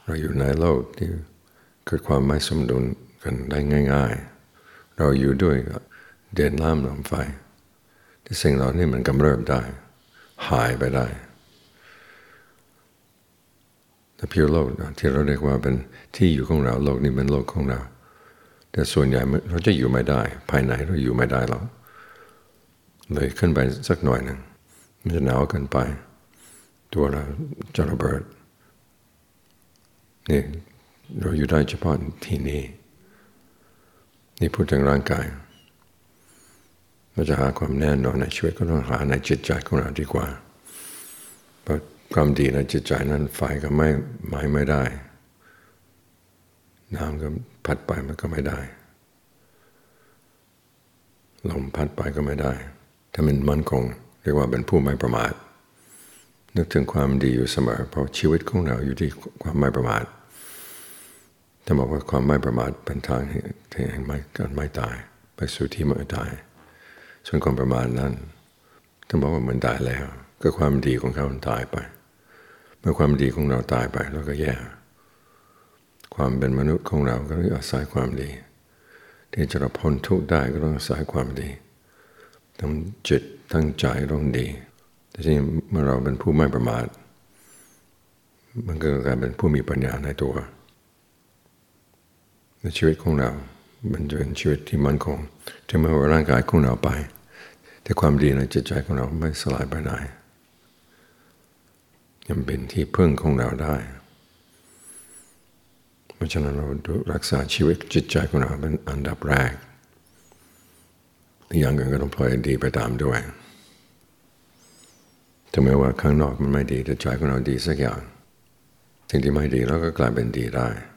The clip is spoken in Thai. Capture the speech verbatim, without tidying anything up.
เราอยู่ในโลกที่เกิดความไม่สมดุลกันได้ง่ายๆเราอยู่ด้วยเดินน้ำลมไฟที่สิ่งเหล่านี้มันกำเริบได้หายไปได้แต่พิวโลกที่เราเรียกว่าเป็นที่อยู่ของเราโลกนี้เป็นโลกของเราแต่ส่วนใหญ่เราจะอยู่ไม่ได้ภายในเราอยู่ไม่ได้หรอกเลยขึ้นไปสักหน่อยหนึ่งมันจะหนาวเกินไปตัวเราจะระเบิดนี่เราอยู่ได้เฉพาะที่นี่นี่พูดถึงร่างกายเราจะหาความแน่นอนในชีวิตก็ต้องหาในจิตใจของเราดีกว่าเพราะความดีในจิตใจนั้นไฟก็ไม่ไหม้ไม่ได้น้ำก็พัดไปมันก็ไม่ได้ลมพัดไปก็ไม่ได้ถ้ามันมั่นคงเรียกว่าเป็นผู้ไม่ประมาทนึกถึงความดีอยู่เสมอเพราะชีวิตของเราอยู่ที่ความไม่ประมาทถ้าบอกว่าความไม่ประมาทเป็นทางที่ให้ไม่การไม่ตายไปสู่ที่ไม่ตายส่วนความประมาทนั้นถ้าบอกว่ามันตายแล้วก็ความดีของเขามันตายไปเมื่อความดีของเราตายไปเราก็แย่ความเป็นมนุษย์ของเราก็ต้องอาศัยความดีที่จะพ้นทุกข์ได้ก็ต้องอาศัยความดีทั้งจิตทั้งใจต้องดีแต่ที่เมื่อเราเป็นผู้ไม่ประมาทมันก็กลายเป็นผู้มีปัญญาในตัวในชีวิตของเรามันจะเป็นชีวิตที่มั่นคงถึงแม้ว่าร่างกายของเราไปแต่ความดีในจิตใจของเราไม่สลายไปไหนยังเป็นที่พึ่งของเราได้เพราะฉะนั้นเรารักษาชีวิตจิตใจของเราเป็นอันดับแรกอย่างอื่นก็ต้องปล่อยดีไปตามด้วยถึงแม้ว่าข้างนอกมันไม่ดีแต่ใจของเราดีสักอย่างสิ่งที่ไม่ดีเราก็กลายเป็นดีได้